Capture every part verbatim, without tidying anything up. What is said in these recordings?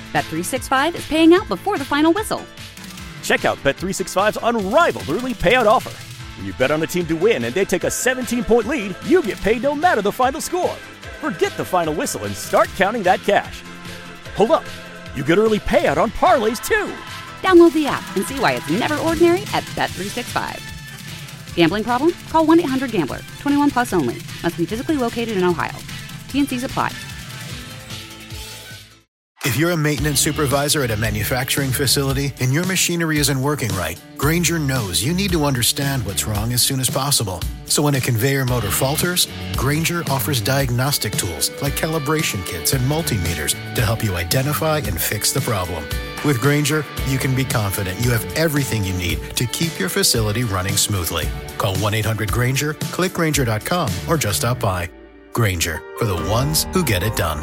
Bet three sixty-five is paying out before the final whistle. Check out Bet three sixty-five's unrivaled early payout offer. When you bet on a team to win and they take a seventeen-point lead, you get paid no matter the final score. Forget the final whistle and start counting that cash. Hold up. You get early payout on parlays, too. Download the app and see why it's never ordinary at Bet three sixty-five. Gambling problem? Call one eight hundred gambler. twenty-one plus only. Must be physically located in Ohio. T N Cs apply. If you're a maintenance supervisor at a manufacturing facility and your machinery isn't working right, Grainger knows you need to understand what's wrong as soon as possible. So when a conveyor motor falters, Grainger offers diagnostic tools like calibration kits and multimeters to help you identify and fix the problem. With Grainger, you can be confident you have everything you need to keep your facility running smoothly. Call one eight hundred Grainger, click Grainger dot com, or just stop by. Grainger, for the ones who get it done.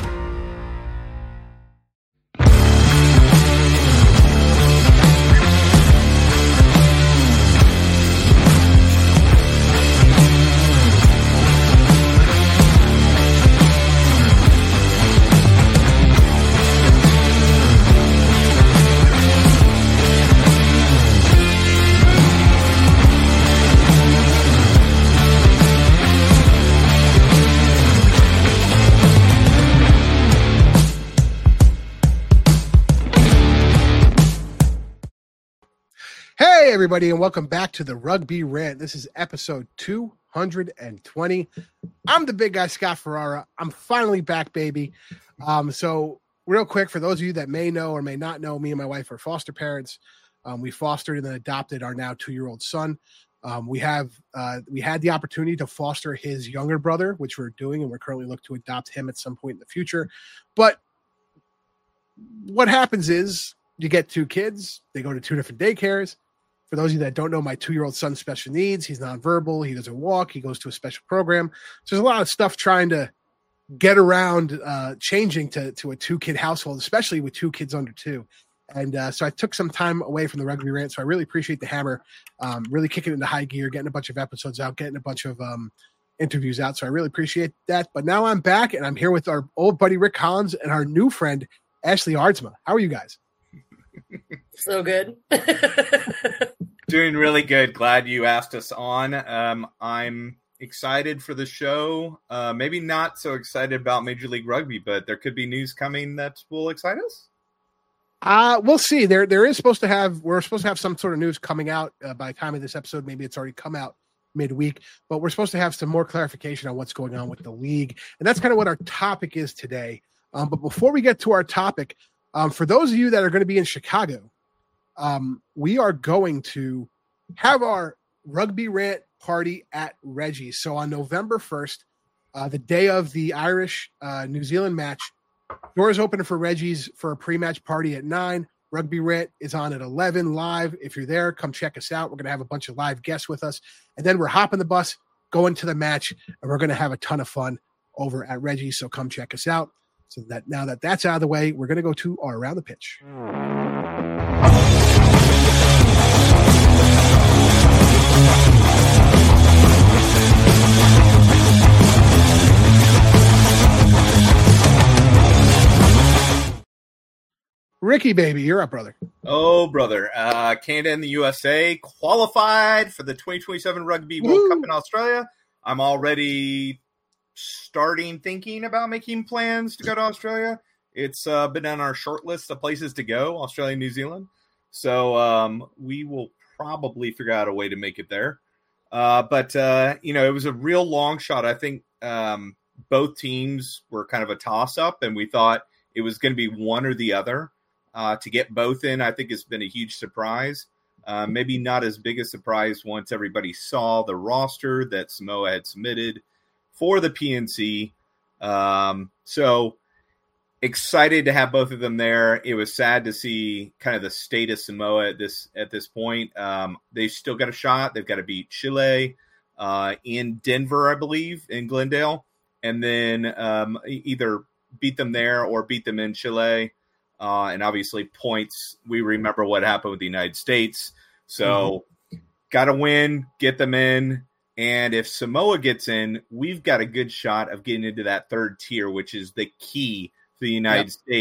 Hey, everybody, and welcome back to the Rugby Rant. This is episode two hundred twenty. I'm the big guy, Scott Ferrara. I'm finally back, baby. Um, so real quick, for those of you that may know or may not know, me and my wife are foster parents. Um, we fostered and then adopted our now two-year-old son. Um, we have uh, we had the opportunity to foster his younger brother, which we're doing, and we're currently looking to adopt him at some point in the future. But what happens is you get two kids. They go to two different daycares. For those of you that don't know, my two-year-old son's special needs. He's nonverbal. He doesn't walk. He goes to a special program. So there's a lot of stuff trying to get around uh, changing to, to a two-kid household, especially with two kids under two. And uh, so I took some time away from the Rugby Rant. So I really appreciate the hammer, um, really kicking into high gear, getting a bunch of episodes out, getting a bunch of um, interviews out. So I really appreciate that. But now I'm back, and I'm here with our old buddy Rick Collins and our new friend, Ashley Aardsma. How are you guys? So good. Doing really good. Glad you asked us on. Um, I'm excited for the show. Uh, maybe not so excited about Major League Rugby, but there could be news coming that will excite us. Uh, we'll see. There, there is supposed to have, we're supposed to have some sort of news coming out uh, by the time of this episode. Maybe it's already come out midweek, but we're supposed to have some more clarification on what's going on with the league. And that's kind of what our topic is today. Um, but before we get to our topic, um, for those of you that are going to be in Chicago, um, we are going to have our Rugby Rant party at Reggie's. So on November first, uh, the day of the Irish uh, New Zealand match, doors open for Reggie's for a pre-match party at nine. Rugby Rant is on at eleven live. If you're there, come check us out. We're going to have a bunch of live guests with us. And then we're hopping the bus, going to the match, and we're going to have a ton of fun over at Reggie's. So come check us out. So that now that that's out of the way, we're going to go to our Around the Pitch. Ricky, baby, you're up, brother. Oh, brother. Uh, Canada and the U S A qualified for the twenty twenty-seven Rugby World Woo! Cup in Australia. I'm already starting thinking about making plans to go to Australia. It's uh, been on our short list of places to go, Australia and New Zealand. So um, we will probably figure out a way to make it there. Uh, but, uh, you know, it was a real long shot. I think um, both teams were kind of a toss-up, and we thought it was going to be one or the other. Uh, to get both in, I think, has been a huge surprise. Uh, maybe not as big a surprise once everybody saw the roster that Samoa had submitted for the P N C. Um, so excited to have both of them there. It was sad to see kind of the state of Samoa at this at this point. Um, they've still got a shot. They've got to beat Chile uh, in Denver, I believe, in Glendale, and then um, either beat them there or beat them in Chile. Uh, and obviously points, we remember what happened with the United States. So mm-hmm. got to win, get them in. And if Samoa gets in, we've got a good shot of getting into that third tier, which is the key to the United yep. States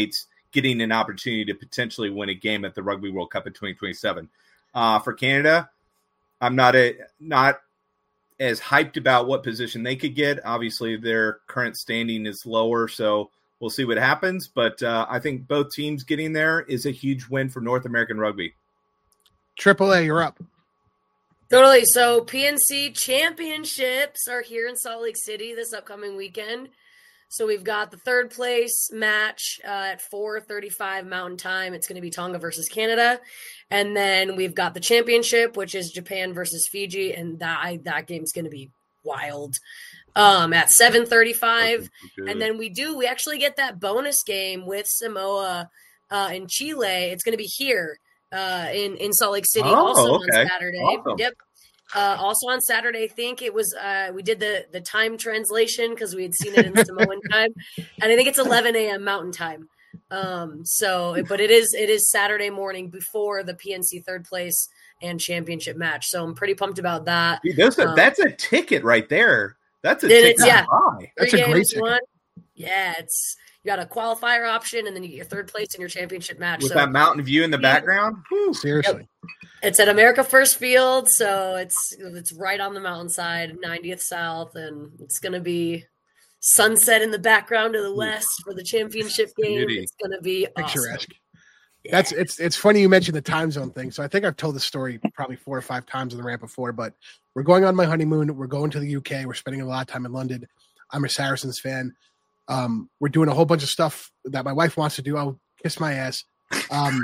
getting an opportunity to potentially win a game at the Rugby World Cup in twenty twenty-seven. Uh, for Canada, I'm not a not as hyped about what position they could get. Obviously, their current standing is lower, so we'll see what happens. But uh, I think both teams getting there is a huge win for North American rugby. Triple A, you're up. Totally. So P N C championships are here in Salt Lake City this upcoming weekend. So we've got the third place match uh, at four thirty-five Mountain Time. It's going to be Tonga versus Canada. And then we've got the championship, which is Japan versus Fiji. And that I, that game's going to be wild um, at seven thirty-five. And then we do, we actually get that bonus game with Samoa uh, in Chile. It's going to be here uh, in, in Salt Lake City oh, also okay. on Saturday. Awesome. Yep. Uh, also on Saturday, I think it was, uh, we did the, the time translation because we had seen it in Samoan time. And I think it's eleven a.m. Mountain Time. Um, so, but it is, it is Saturday morning before the P N C third place and championship match. So I'm pretty pumped about that. Dude, that's, a, um, that's a ticket right there. That's a then ticket. it's, yeah. Buy. That's Three a great games, ticket. one. Yeah, it's, you got a qualifier option and then you get your third place in your championship match. With so that mountain view in the background. Whew. Seriously. it's at America First Field. So it's, it's right on the mountainside, ninetieth South. And it's going to be sunset in the background to the west for the championship game. Beauty. It's going to be Picturesque. awesome. That's it's it's funny you mentioned the time zone thing. So I think I've told this story probably four or five times on the rant before, but we're going on my honeymoon. We're going to the U K. We're spending a lot of time in London. I'm a Saracens fan. Um, we're doing a whole bunch of stuff that my wife wants to do. I'll kiss my ass. Um,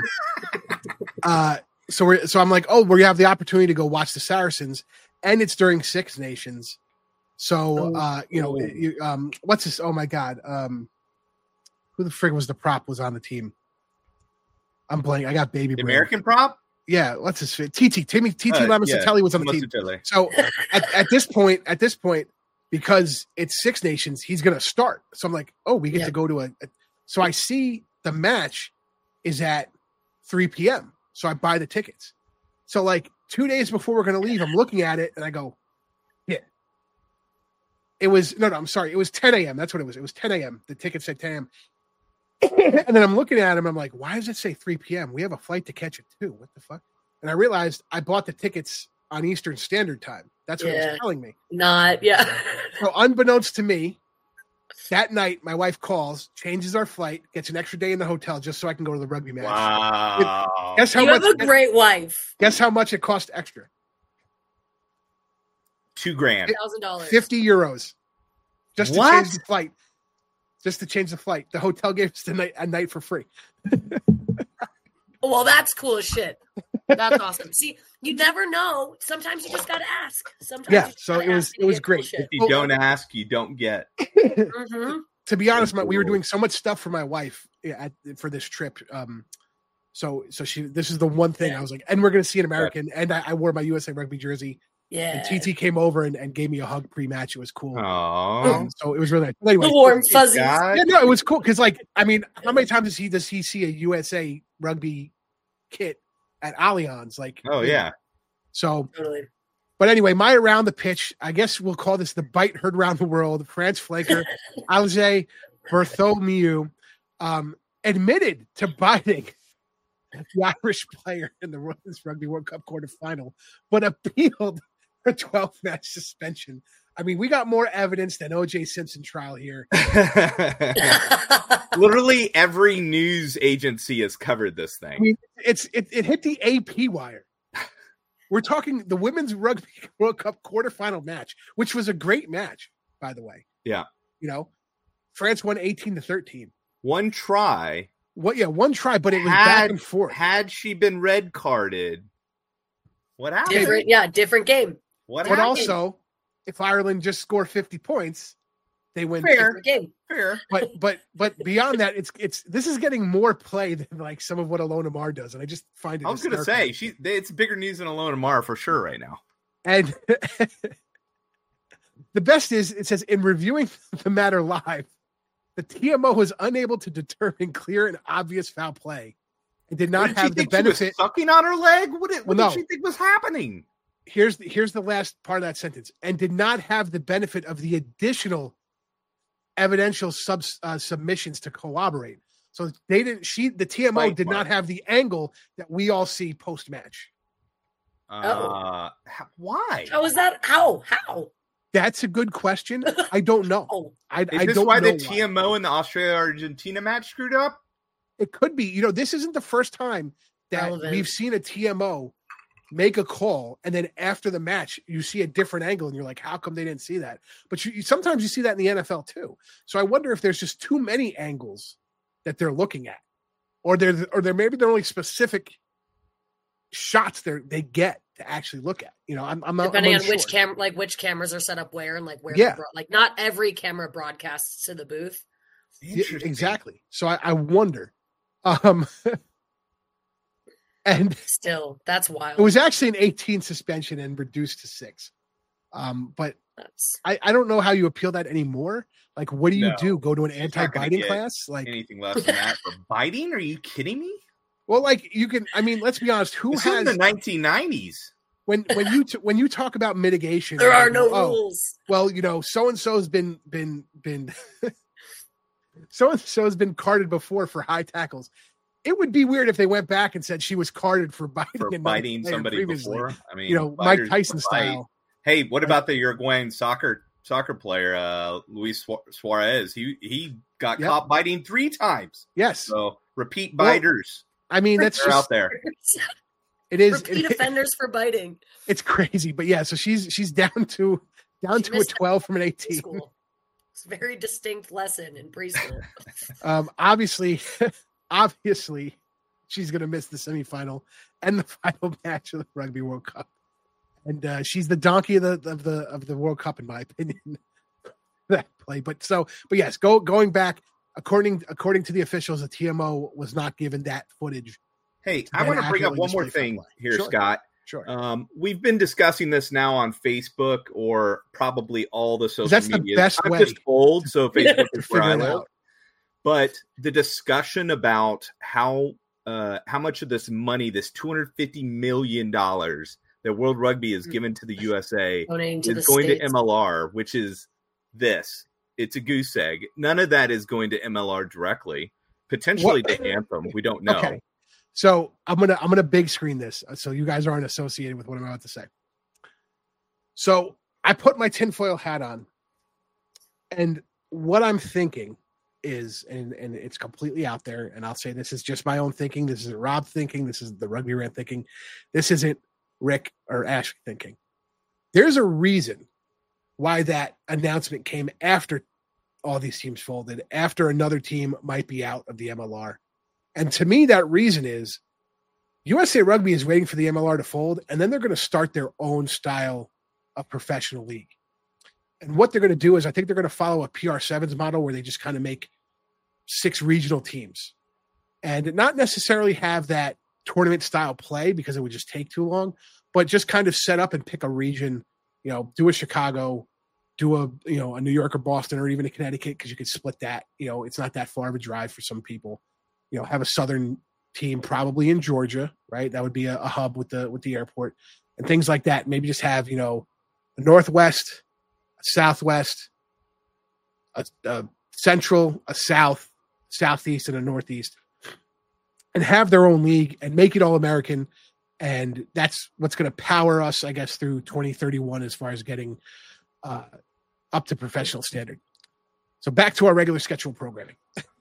uh, so we're so I'm like, oh, we have the opportunity to go watch the Saracens, and it's during Six Nations. So uh, you know, you, um, what's this? Oh my God, um, who the frig was the prop was on the team? I'm blank. I got baby The brain. American prop? Yeah, what's his fit? T T Timmy T T Uh, Lamasatelli yeah, was on the team. Lamasatelli. So at, at this point, at this point, because it's Six Nations, he's gonna start. So I'm like, oh, we get Yeah. to go to a, a. So I see the match is at three p.m. So I buy the tickets. So like two days before we're gonna leave, I'm looking at it and I go, yeah. It was no, no. I'm sorry. It was ten a.m. That's what it was. It was ten a.m. The ticket said ten a.m. And then I'm looking at him. I'm like, why does it say three p.m.? We have a flight to catch at two. What the fuck? And I realized I bought the tickets on Eastern Standard Time. That's what it Yeah. was telling me. Not, yeah. So unbeknownst to me, that night my wife calls, changes our flight, gets an extra day in the hotel just so I can go to the rugby match. Wow. Guess how You much? have a great wife. Guess how much it cost extra? Two grand. one thousand dollars. Fifty euros, just to What? change the flight. Just to change the flight. The hotel gave us the night a night for free. Well, that's cool as shit. That's awesome. See, you never know. Sometimes you just got to ask. Sometimes Yeah, you just so gotta it was- ask it and was get great. bullshit. If you don't ask, you don't get. Mhm. To be honest, my, we were doing so much stuff for my wife at, for this trip. Um, so so she this is the one thing Yeah. I was like, and we're gonna see an American, and I, I wore my U S A Rugby jersey. Yeah. And T T came over and, and gave me a hug pre-match. It was cool. Oh. Um, so it was really nice. But anyway, The warm fuzzies. God. yeah, no, it was cool because, like, I mean, how many times does he does he see a U S A Rugby kit at Allianz? Like, Oh, yeah. So, Totally. but anyway, my around the pitch, I guess we'll call this the bite heard around the world. France flanker Alger Bartholomew um, admitted to biting the Irish player in the Women's Rugby World Cup quarterfinal, but appealed for twelve match suspension. I mean, we got more evidence than O J Simpson trial here. Literally every news agency has covered this I thing. mean, it's it, it hit the A P wire. We're talking the Women's Rugby World Cup quarterfinal match, which was a great match, by the way. Yeah. You know, France won eighteen to thirteen. One try. What? Yeah, one try, but it was Had- back and forth. Had she been red carded, what happened? different, yeah, different game. What But happened? also, if Ireland just score fifty points, they win. Fair. Different game. Fair. But but but beyond that, it's it's this is getting more play than like some of what Alona Mar does, and I just find it. I was going to hysterical. say she. they- It's bigger news than Alona Mar for sure right now. And the best is it says in reviewing the matter live, the T M O was unable to determine clear and obvious foul play and did What not did she have the think she was benefit. sucking on her leg. What did, what Well, did no. she think was happening? Here's the, here's the last part of that sentence, and did not have the benefit of the additional evidential sub, uh, submissions to corroborate. So they didn't. She the T M O Bite did mark. not have the angle that we all see post match. Uh, how, why? How is that? How? How? That's a good question. I don't know. Oh, I, Is I this don't why know the T M O and the Australia Argentina match screwed up? It could be. You know, this isn't the first time that Relevant. we've seen a T M O make a call, and then after the match, you see a different angle, and you're like, "How come they didn't see that?" But you, you sometimes you see that in the N F L too. So I wonder if there's just too many angles that they're looking at, or they're or they're maybe they're only specific shots they they get to actually look at. You know, I'm I'm not depending I'm on which unsure. cam, like which cameras are set up where, and like where. Yeah. they're bro- like not every camera broadcasts to the booth. Yeah, Interesting. exactly. So I, I wonder. Um, and Still, that's wild. it was actually an eighteen suspension and reduced to six. Um, but That's I, I don't know how you appeal that anymore. Like, what do you No, do? Go to an she's not gonna anti-biting get class? Like, Anything less than that for biting? Are you kidding me? well, like you can. I mean, let's be honest. Who This is has the nineteen nineties. when when you t- when you talk about mitigation? there are you no go, oh, rules. well, you know, so and so's been been been so and so's been carded before for high tackles. It would be weird if they went back and said she was carded for biting For another biting player somebody previously. before. I mean, You know, Mike biters Tyson bite. style. Hey, what about the Uruguayan soccer soccer player, uh, Luis Su- Suarez? He he got Yep. caught biting three times. Yes, So repeat Well, biters. I mean that's They're out just there. it is Repeat it- offenders for biting. it's crazy, but yeah. So she's she's down to down She to a missed twelve from an eighteen. Preschool. It's a very distinct lesson in preschool. Um, obviously, obviously, she's going to miss the semifinal and the final match of the Rugby World Cup, and uh, she's the donkey of the of the of the World Cup, in my opinion. That play, but so, but yes, go going back according according to the officials, the T M O was not given that footage. Hey, To I then want to bring up accurately one more display thing foul play. here, Sure. Scott. Sure, Um, we've been discussing this now on Facebook or probably all the social that's the media. best I'm way just old, so Facebook to is where I figure it live. out. But the discussion about how uh, how much of this money, this two hundred fifty million dollars that World Rugby has given to the U S A, Donating to is the going States. to M L R, which is this. It's a goose egg. None of that is going to M L R directly. Potentially What- to Anthem. We don't know. Okay. So I'm gonna I'm gonna big screen this so you guys aren't associated with what I'm about to say. So I put my tinfoil hat on, and what I'm thinking is, and and it's completely out there, and I'll say this is just my own thinking. This isn't Rob thinking. This is the Rugby Rant thinking. This isn't Rick or Ash thinking. There's a reason why that announcement came after all these teams folded, after another team might be out of the M L R. And to me, that reason is U S A Rugby is waiting for the M L R to fold, and then they're going to start their own style of professional league. And what they're going to do is I think they're going to follow a P R sevens model where they just kind of make six regional teams and not necessarily have that tournament style play because it would just take too long, but just kind of set up and pick a region, you know, do a Chicago, do a, you know, a New York or Boston or even a Connecticut, because you could split that. You know, it's not that far of a drive for some people. You know, have a southern team probably in Georgia, right? That would be a, a hub with the with the airport and things like that. Maybe just have, you know, a northwest, a southwest, a, a central, a south, southeast, and a northeast, and have their own league and make it all American. And that's what's going to power us, I guess, through twenty thirty-one as far as getting uh, up to professional standard. So back to our regular schedule programming.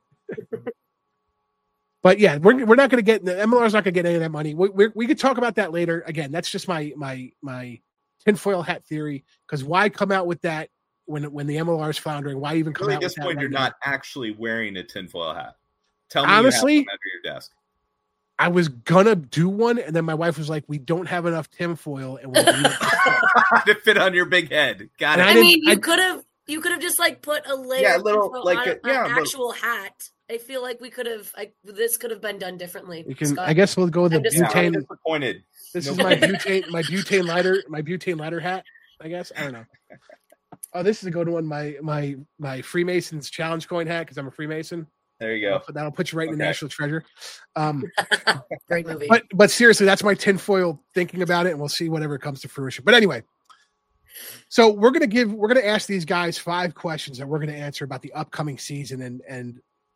But yeah, we're we're not going to get the M L R is not going to get any of that money. We we we could talk about that later. Again, that's just my my my tinfoil hat theory. Because why come out with that when when the M L R is floundering? Why even come Really, out at with this that point, right you're now? not actually wearing a tinfoil hat. Tell me, Honestly, you have one under your desk. I was gonna do one, and then my wife was like, "We don't have enough tinfoil, and we'll do it." to fit on your big head. Got And it. I I, didn't- mean, you I- could have you could have just like put a layer Yeah, a of little, tinfoil like on a- an yeah, but- actual hat. I feel like we could have like this could have been done differently. You can. Scott. I guess we'll go with the I'm just- Yeah, I'm butane. disappointed. This is No. my butane, my butane lighter, my butane lighter hat. I guess I don't know. Oh, this is a good one. My my my Freemasons challenge coin hat because I'm a Freemason. There you go. That'll put you right in the Okay. national treasure. Um, Great movie. but but seriously, that's my tinfoil thinking about it, and we'll see whatever comes to fruition. But anyway, so we're gonna give we're gonna ask these guys five questions that we're gonna answer about the upcoming season, and and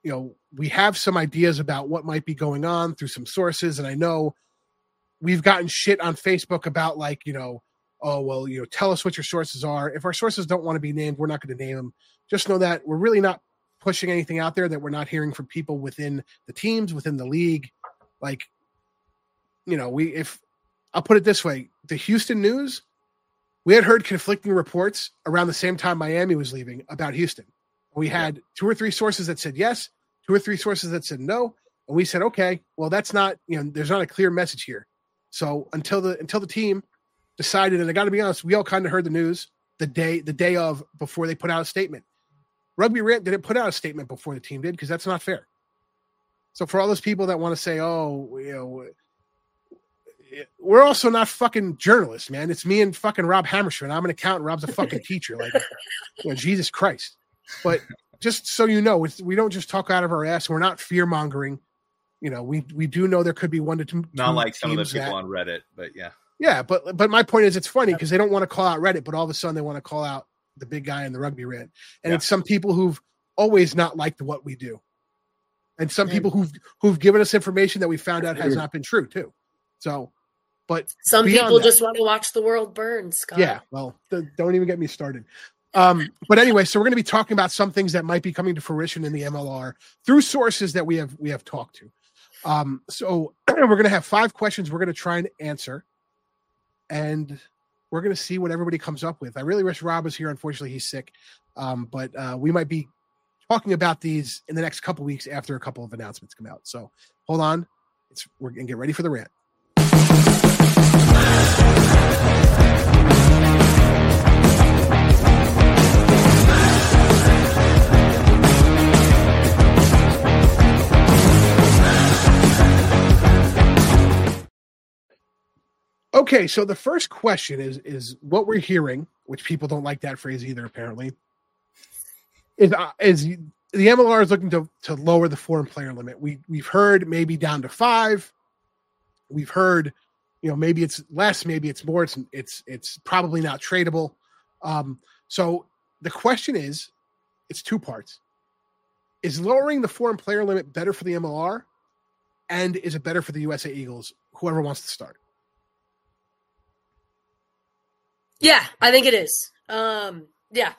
you know, we have some ideas about what might be going on through some sources. And I know we've gotten shit on Facebook about like, you know, oh, well, you know, tell us what your sources are. If our sources don't want to be named, we're not going to name them. Just know that we're really not pushing anything out there that we're not hearing from people within the teams, within the league. Like, you know, we, if I'll put it this way, the Houston news, we had heard conflicting reports around the same time Miami was leaving about Houston. We had two or three sources that said yes, two or three sources that said no. And we said, okay, well, that's not, you know, there's not a clear message here. So until the, until the team decided, and I got to be honest, we all kind of heard the news the day, the day of before they put out a statement. Rugby Rant didn't put out a statement before the team did because that's not fair. So for all those people that want to say, oh, you know, we're also not fucking journalists, man. It's me and fucking Rob Hammerschmidt. I'm an accountant. Rob's a fucking teacher. Like, you know, Jesus Christ. But just so you know, it's, we don't just talk out of our ass. We're not fear mongering. You know, we we do know there could be one to two. Not like some of the people that, on Reddit, but yeah. Yeah, but but my point is, it's funny because they don't want to call out Reddit, but all of a sudden they want to call out the big guy in the Rugby Rant, and yeah. It's some people who've always not liked what we do, and some people who've who've given us information that we found out has not been true too. So, but some people that, just want to watch the world burn, Scott. Yeah, well, th- don't even get me started. Um, but anyway, so we're going to be talking about some things that might be coming to fruition in the M L R through sources that we have we have talked to. Um, so we're going to have five questions we're going to try and answer, and we're going to see what everybody comes up with. I really wish Rob was here. Unfortunately, he's sick. Um, but uh, we might be talking about these in the next couple weeks after a couple of announcements come out. So hold on. It's, we're going to get ready for the rant. Okay, so the first question is is what we're hearing, which people don't like that phrase either, apparently, is uh, is the M L R is looking to to lower the foreign player limit. We we've heard maybe down to five. We've heard, you know, maybe it's less, maybe it's more. It's it's it's probably not tradable. Um, so the question is, it's two parts: is lowering the foreign player limit better for the M L R, and is it better for the U S A Eagles? Whoever wants to start. Yeah, I think it is. Um, yeah.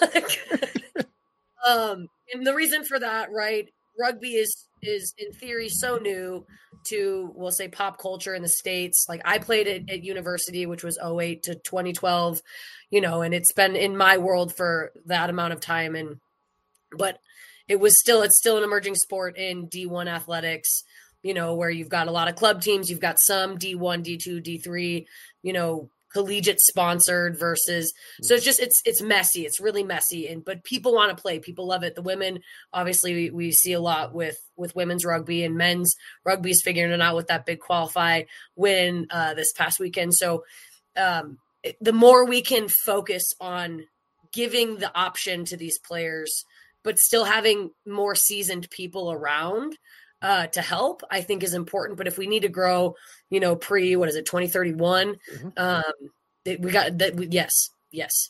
um, and the reason for that, right, rugby is, is in theory so new to, we'll say, pop culture in the States. Like I played it at university, which was oh eight to twenty twelve, you know, and it's been in my world for that amount of time. And, but it was still, it's still an emerging sport in D one athletics, you know, where you've got a lot of club teams, you've got some D one, D two, D three, you know, collegiate sponsored versus, so it's just, it's, it's messy. It's really messy. And, but people want to play, people love it. The women, obviously we, we see a lot with, with women's rugby, and men's rugby is figuring it out with that big qualify win uh, this past weekend. So um, it, the more we can focus on giving the option to these players, but still having more seasoned people around uh, to help, I think is important. But if we need to grow, you know, pre, what is it, twenty thirty-one, mm-hmm. um, it, we got that. Yes. Yes.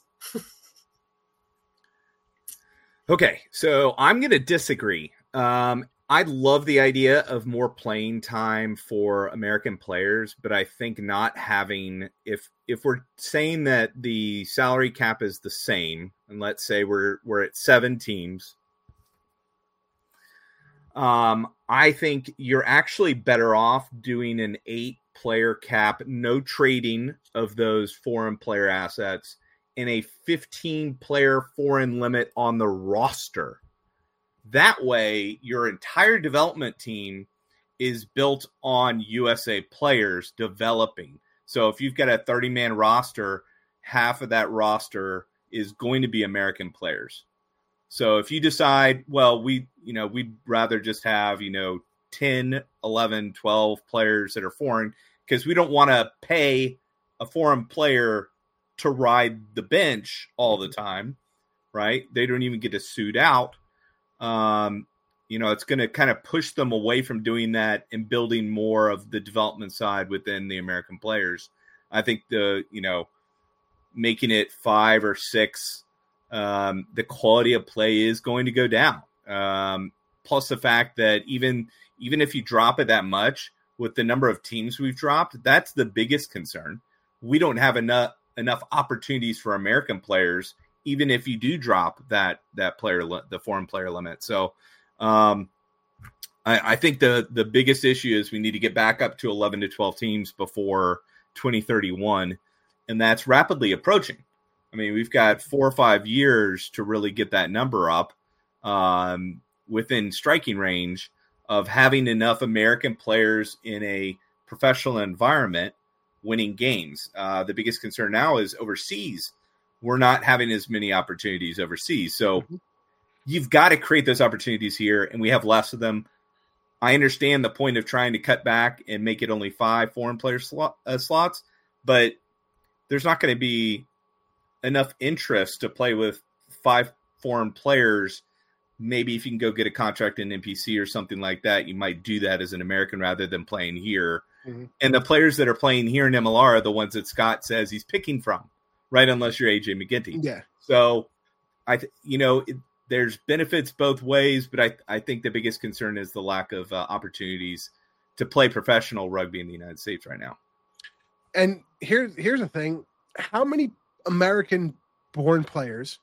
Okay. So I'm going to disagree. Um, I love the idea of more playing time for American players, but I think not having, if, if we're saying that the salary cap is the same, and let's say we're, we're at seven teams, Um, I think you're actually better off doing an eight player cap, no trading of those foreign player assets, and a fifteen player foreign limit on the roster. That way, your entire development team is built on U S A players developing. So if you've got a thirty man roster, half of that roster is going to be American players. So if you decide, well, we, you know, we'd rather just have, you know, ten, eleven, twelve players that are foreign, because we don't want to pay a foreign player to ride the bench all the time, right? They don't even get to suit out. Um, you know, it's going to kind of push them away from doing that and building more of the development side within the American players. I think the, you know, making it five or six, Um, the quality of play is going to go down. Um, plus the fact that even even if you drop it that much with the number of teams we've dropped, that's the biggest concern. We don't have enough enough opportunities for American players, even if you do drop that that player the foreign player limit. So um, I, I think the the biggest issue is we need to get back up to eleven to twelve teams before twenty thirty-one, and that's rapidly approaching. I mean, we've got four or five years to really get that number up um, within striking range of having enough American players in a professional environment winning games. Uh, the biggest concern now is overseas. We're not having as many opportunities overseas. So mm-hmm. you've got to create those opportunities here, and we have less of them. I understand the point of trying to cut back and make it only five foreign player slot, uh, slots, but there's not going to be enough interest to play with five foreign players. Maybe if you can go get a contract in N P C or something like that, you might do that as an American rather than playing here. Mm-hmm. And the players that are playing here in M L R are the ones that Scott says he's picking from, right? Unless you're A J McGinty. Yeah. So I, th- you know, it, there's benefits both ways, but I, I think the biggest concern is the lack of uh, opportunities to play professional rugby in the United States right now. And here's here's the thing: how many American-born players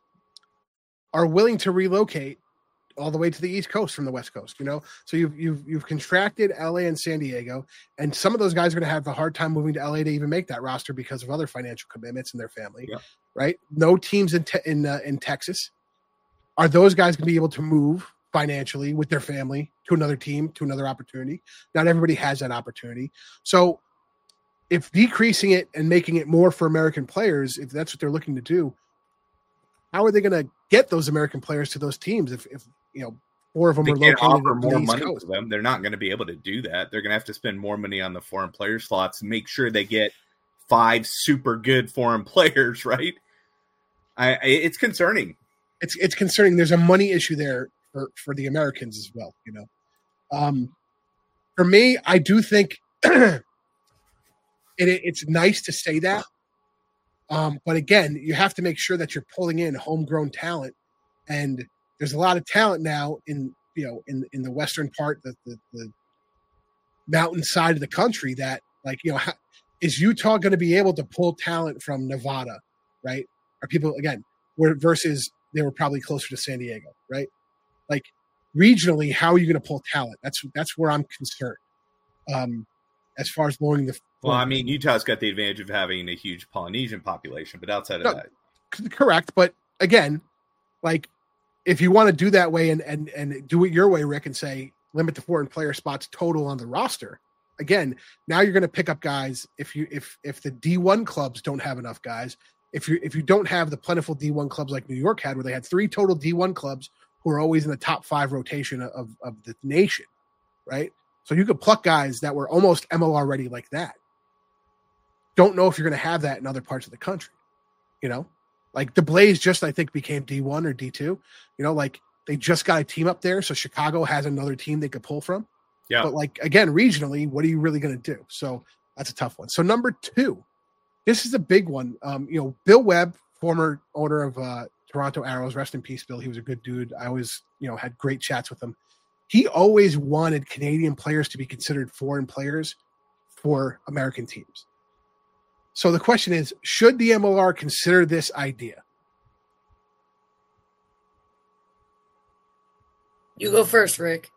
are willing to relocate all the way to the East Coast from the West Coast? You know, so you've you've you've contracted L A and San Diego, and some of those guys are going to have a hard time moving to L A to even make that roster because of other financial commitments in their family, yeah. right? No teams in te- in uh, in Texas. Are those guys going to be able to move financially with their family to another team, to another opportunity? Not everybody has that opportunity. So if decreasing it and making it more for American players, if that's what they're looking to do, how are they going to get those American players to those teams if, if you know, four of them they are located offer in the more East money Coast? to them? They're not going to be able to do that. They're going to have to spend more money on the foreign player slots and make sure they get five super good foreign players, right? I, I it's concerning. It's it's concerning. There's a money issue there for, for the Americans as well, you know. Um, for me, I do think it, it's nice to say that. Um, but again, you have to make sure that you're pulling in homegrown talent. And there's a lot of talent now in, you know, in, in the western part, the, the, the mountain side of the country that, like, you know, how, is Utah going to be able to pull talent from Nevada, right? Are people, again, where versus – they were probably closer to San Diego, right? Like regionally, how are you going to pull talent? That's that's where I'm concerned. Um, as far as lowering the well, I mean, Utah's got the advantage of having a huge Polynesian population, but outside of no, that, c- correct. But again, like if you want to do that way and and and do it your way, Rick, and say limit the foreign player spots total on the roster. Again, now you're going to pick up guys if you if if the D one clubs don't have enough guys. If you if you don't have the plentiful D one clubs like New York had, where they had three total D one clubs who are always in the top five rotation of, of the nation, right? So you could pluck guys that were almost M L R ready like that. Don't know if you're going to have that in other parts of the country, you know? Like the Blaze just, I think, became D one or D two. You know, like they just got a team up there, so Chicago has another team they could pull from. Yeah. But like, again, regionally, what are you really going to do? So that's a tough one. So number two, this is a big one. Um, you know, Bill Webb, former owner of uh, Toronto Arrows, rest in peace, Bill. He was a good dude. I always, you know, had great chats with him. He always wanted Canadian players to be considered foreign players for American teams. So the question is, should the M L R consider this idea? You go first, Rick.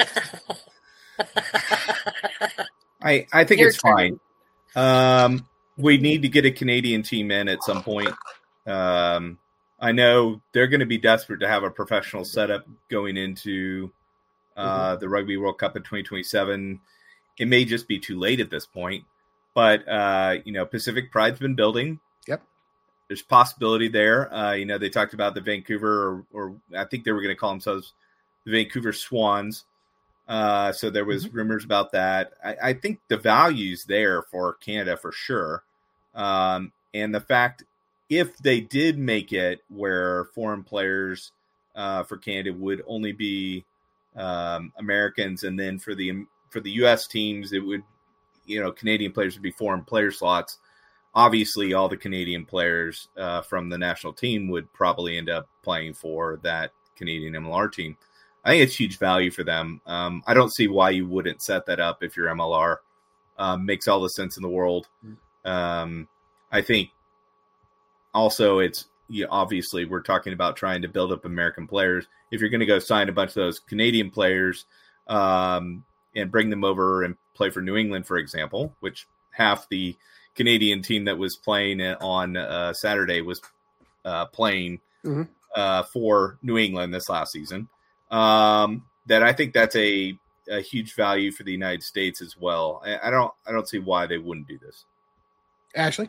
I I think Your it's turn. fine. Um, we need to get a Canadian team in at some point. Um, I know they're going to be desperate to have a professional setup going into uh, mm-hmm. the Rugby World Cup in twenty twenty-seven. It may just be too late at this point, but uh, you know, Pacific Pride's been building. Yep, there's possibility there. Uh, you know, they talked about the Vancouver, or, or I think they were going to call themselves the Vancouver Swans. Uh, so there was mm-hmm. rumors about that. I, I think the value's there for Canada for sure. Um, and the fact, if they did make it where foreign players uh, for Canada would only be um, Americans, and then for the for the U S teams, it would, you know, Canadian players would be foreign player slots. Obviously, all the Canadian players uh, from the national team would probably end up playing for that Canadian M L R team. I think it's huge value for them. Um, I don't see why you wouldn't set that up if you're M L R. Um, makes all the sense in the world. Um, I think also it's, you know, obviously we're talking about trying to build up American players. If you're going to go sign a bunch of those Canadian players um, and bring them over and play for New England, for example, which half the Canadian team that was playing on uh, Saturday was uh, playing mm-hmm. uh, for New England this last season, um, that I think that's a, a huge value for the United States as well. I, I don't, I don't see why they wouldn't do this. Ashley?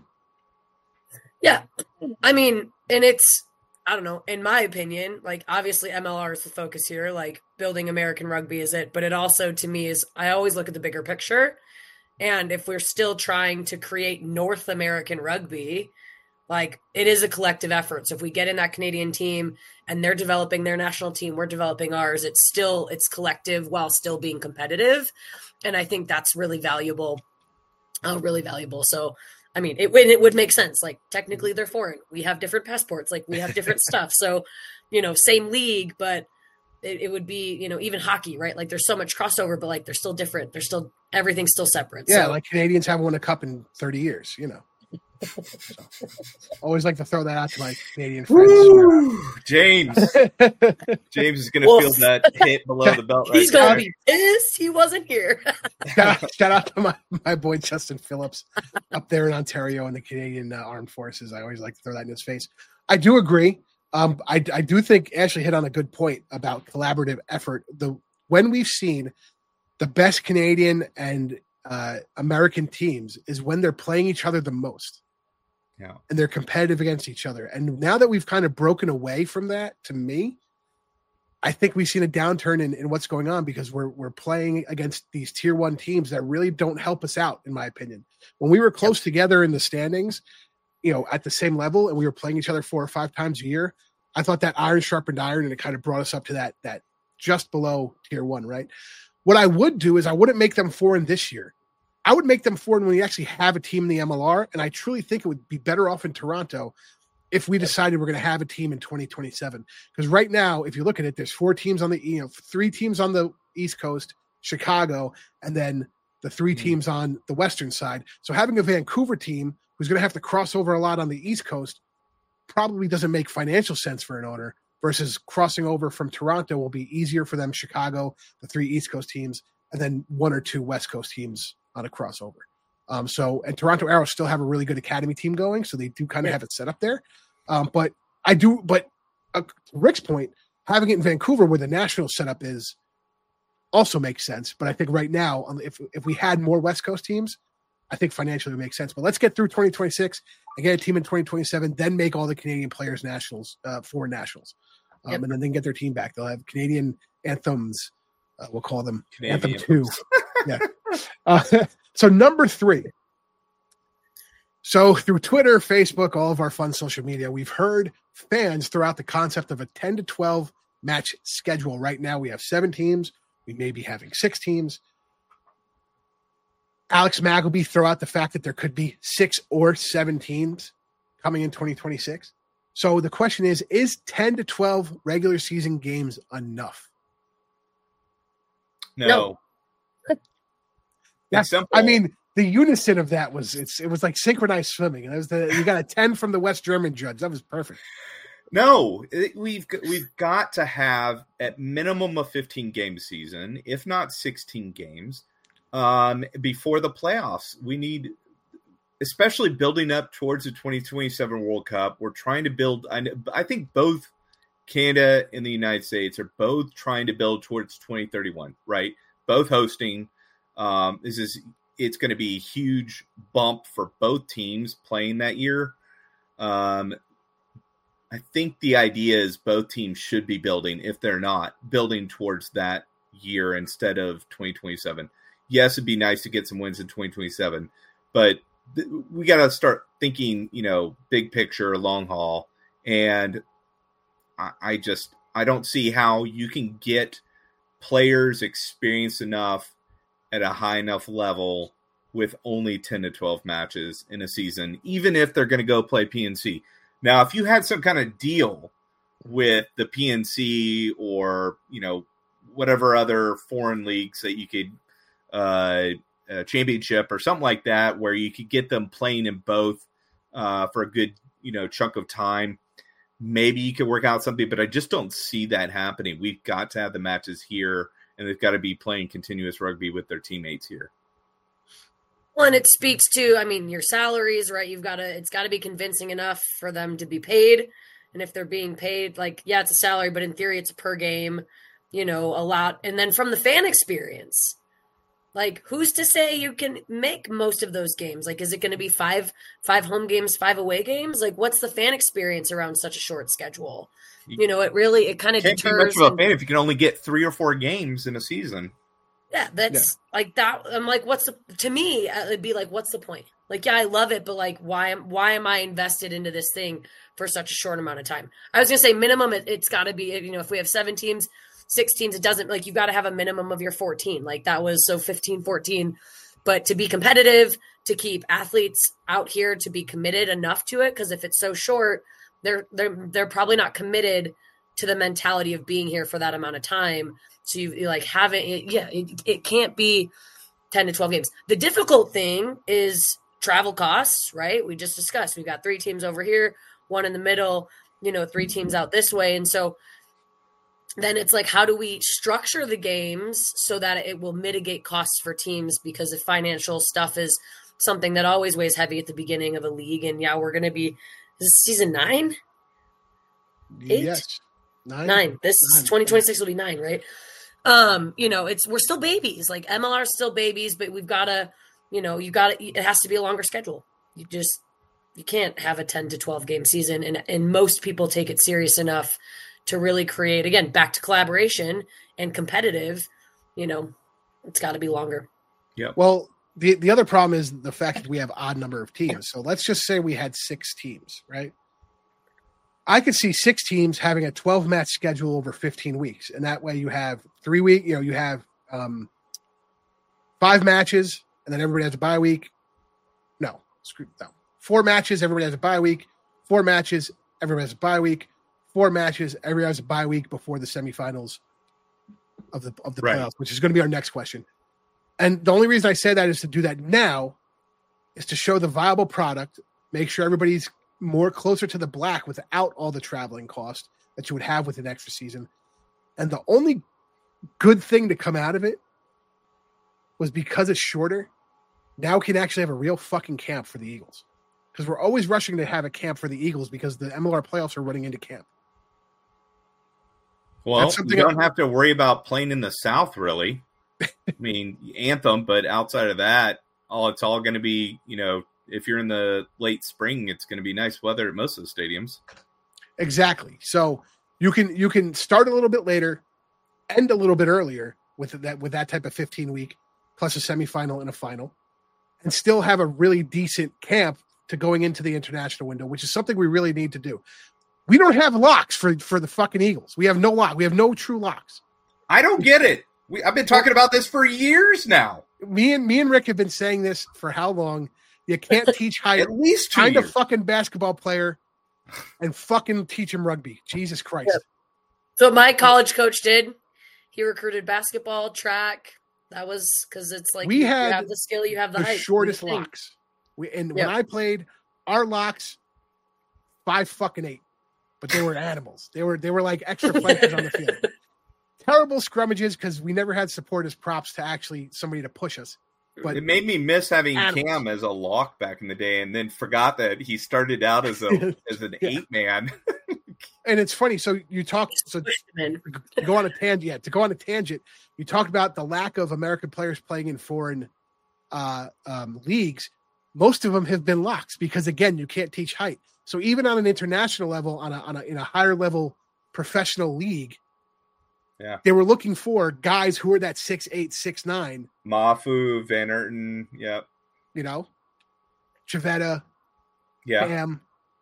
Yeah. I mean, and it's, I don't know, in my opinion, like obviously M L R is the focus here, like building American rugby is it, but it also to me is, I always look at the bigger picture. And if we're still trying to create North American rugby, like it is a collective effort. So if we get in that Canadian team and they're developing their national team, we're developing ours, it's still, it's collective while still being competitive. And I think that's really valuable, uh, really valuable. So, I mean, it, it would make sense. Like technically they're foreign. We have different passports, like we have different stuff. So, you know, same league, but it, it would be, you know, even hockey, right? Like there's so much crossover, but like they're still different. They're still, everything's still separate. Yeah. So. Like Canadians haven't won a cup in thirty years, you know. So, always like to throw that out to my Canadian friends. Woo! James. James is going to feel that hit below the belt. Right He's going to be pissed he wasn't here. shout, out, shout out to my, my boy Justin Phillips up there in Ontario in the Canadian uh, Armed Forces. I always like to throw that in his face. I do agree. Um, I, I do think Ashley hit on a good point about collaborative effort. The when we've seen the best Canadian and uh, American teams is when they're playing each other the most. Yeah. And they're competitive against each other. And now that we've kind of broken away from that, to me, I think we've seen a downturn in, in what's going on because we're we're playing against these tier one teams that really don't help us out, in my opinion. When we were close yep. together in the standings, you know, at the same level, and we were playing each other four or five times a year, I thought that iron sharpened iron, and it kind of brought us up to that that just below tier one, right? What I would do is I wouldn't make them foreign this year. I would make them foreign when we actually have a team in the M L R, and I truly think it would be better off in Toronto if we decided we're going to have a team in twenty twenty-seven. Because right now, if you look at it, there's four teams on the, you know, three teams on the East Coast, Chicago, and then the three teams on the Western side. So having a Vancouver team who's going to have to cross over a lot on the East Coast probably doesn't make financial sense for an owner, versus crossing over from Toronto will be easier for them, Chicago, the three East Coast teams, and then one or two West Coast teams on a crossover. Um, so, and Toronto Arrows still have a really good academy team going, so they do kind of yeah. have it set up there. Um, but I do, but uh, Rick's point, having it in Vancouver where the national setup is also makes sense. But I think right now, if if we had more West Coast teams, I think financially it would make sense. But let's get through twenty twenty-six and get a team in twenty twenty-seven, then make all the Canadian players nationals, uh, foreign nationals. Um, yep. And then they can get their team back. They'll have Canadian anthems. Uh, we'll call them Canadian. Anthem two. Yeah. Uh, so number three. So through Twitter, Facebook, all of our fun social media, we've heard fans throw out the concept of a ten to twelve match schedule. Right now we have seven teams. We may be having six teams. Alex Magleby throw out the fact that there could be six or seven teams coming in twenty twenty-six. So the question is, is ten to twelve regular season games enough? No. no. That's, I mean, the unison of that was it's it was like synchronized swimming. And it was the you got a ten from the West German judge. That was perfect. No, it, we've we've got to have at minimum a fifteen game season, if not sixteen games, um, before the playoffs. We need, especially building up towards the twenty twenty-seven World Cup. We're trying to build. I, I think both Canada and the United States are both trying to build towards twenty thirty-one. Right, both hosting. Um, this is it's going to be a huge bump for both teams playing that year. Um, I think the idea is both teams should be building, if they're not, building towards that year instead of twenty twenty-seven. Yes, it'd be nice to get some wins in twenty twenty-seven, but th- we got to start thinking, you know, big picture, long haul. And I, I just, I don't see how you can get players experienced enough at a high enough level with only ten to twelve matches in a season, even if they're going to go play P N C. Now, if you had some kind of deal with the P N C or, you know, whatever other foreign leagues that you could uh, uh, championship or something like that, where you could get them playing in both uh, for a good, you know, chunk of time. Maybe you could work out something, but I just don't see that happening. We've got to have the matches here, and they've got to be playing continuous rugby with their teammates here. Well, and it speaks to, I mean, your salaries, right? You've got to, it's got to be convincing enough for them to be paid. And if they're being paid, like, yeah, it's a salary, but in theory, it's a per game, you know, a lot. And then from the fan experience, like, who's to say you can make most of those games? Like, is it going to be five, five home games, five away games? Like, what's the fan experience around such a short schedule? You know, it really, it kind of Can't deters. be much of a fan if you can only get three or four games in a season. Yeah, that's yeah. like that. I'm like, what's the, to me, it'd be like, what's the point? Like, yeah, I love it, but like, why am, why am I invested into this thing for such a short amount of time? I was going to say minimum, it, it's got to be, you know, if we have seven teams, six teams, it doesn't, like, you've got to have a minimum of your fourteen. Like, that was so fifteen, fourteen. But to be competitive, to keep athletes out here, to be committed enough to it, because if it's so short, they're they're they're probably not committed to the mentality of being here for that amount of time. So you, you like haven't, it, yeah, it, it can't be ten to twelve games. The difficult thing is travel costs, right? We just discussed, we've got three teams over here, one in the middle, you know, three teams out this way. And so then it's like, how do we structure the games so that it will mitigate costs for teams? Because if financial stuff is something that always weighs heavy at the beginning of a league, and yeah, we're going to be, is this season nine? Eight? Yes. Nine. Nine. This nine. twenty twenty-six will be nine, right? Um, you know, it's, we're still babies, like M L R is still babies, but we've got to, you know, you got to, it has to be a longer schedule. You just, you can't have a ten to twelve game season. And, and most people take it serious enough to really create, again, back to collaboration and competitive, you know, it's got to be longer. Yeah. Well, the, the other problem is the fact that we have odd number of teams. So let's just say we had six teams, right? I could see six teams having a twelve match schedule over fifteen weeks. And that way you have three week, you know, you have um, five matches and then everybody has a bye week. No, screw no. Four matches, everybody has a bye week. Four matches, everybody has a bye week. Four matches, everybody has a bye week before the semifinals of the of the right. playoffs, which is going to be our next question. And the only reason I say that is to do that now is to show the viable product, make sure everybody's more closer to the black without all the traveling cost that you would have with an extra season. And the only good thing to come out of it was because it's shorter, now we can actually have a real fucking camp for the Eagles. Because we're always rushing to have a camp for the Eagles because the M L R playoffs are running into camp. Well, you don't have to worry about playing in the South, really. I mean, Anthem, but outside of that, all it's all going to be, you know, if you're in the late spring, it's going to be nice weather at most of the stadiums. Exactly. So you can you can start a little bit later, end a little bit earlier with that with that type of fifteen week plus a semifinal and a final, and still have a really decent camp to going into the international window, which is something we really need to do. We don't have locks for, for the fucking Eagles. We have no lock. We have no true locks. I don't get it. We, I've been talking about this for years now. Me and me and Rick have been saying this for how long? You can't teach high. At least find years. a fucking basketball player and fucking teach him rugby. Jesus Christ. Yeah. So my college coach did. He recruited basketball, track. That was because it's like we you, had you have the skill, you have the, the height, shortest locks. We, and yep. when I played, our locks five fucking eight, but they were animals. They were they were like extra flankers on the field. Terrible scrummages because we never had support as props to actually somebody to push us. But it made me miss having animals. Cam as a lock back in the day, and then forgot that he started out as a as an yeah. eight man. And it's funny. So you talk. So to go on a tangent. Yeah, to go on a tangent. You talked about the lack of American players playing in foreign uh, um, leagues. Most of them have been locks because, again, you can't teach height. So even on an international level, on a, on a in a higher level professional league, yeah, they were looking for guys who are that six eight, six nine. Mafu, Van Aerten, yeah, you know, Chavetta, yeah, Cam,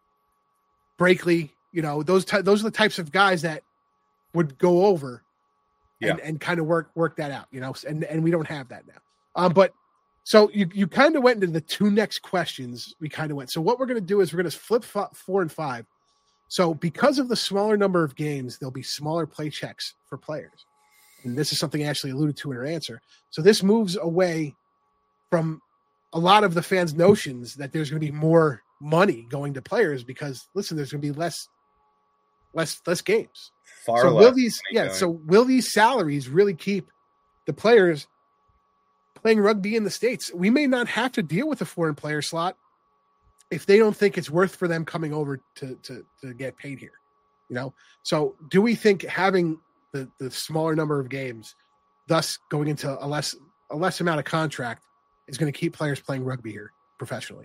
Brakely. You know, those ty- those are the types of guys that would go over and, yeah. and kind of work work that out. You know, and and we don't have that now. Um, but. So you, you kind of went into the two next questions. We kind of went. So what we're going to do is we're going to flip f- four and five. So because of the smaller number of games, there'll be smaller play checks for players. and this is something Ashley alluded to in her answer. So this moves away from a lot of the fans' notions that there's going to be more money going to players because, listen, there's going to be less, less, less games. Far so less will these, yeah. going. So will these salaries really keep the players playing rugby in the States? We may not have to deal with a foreign player slot if they don't think it's worth for them coming over to to to get paid here. You know. So do we think having the the smaller number of games, thus going into a less a less amount of contract, is going to keep players playing rugby here professionally?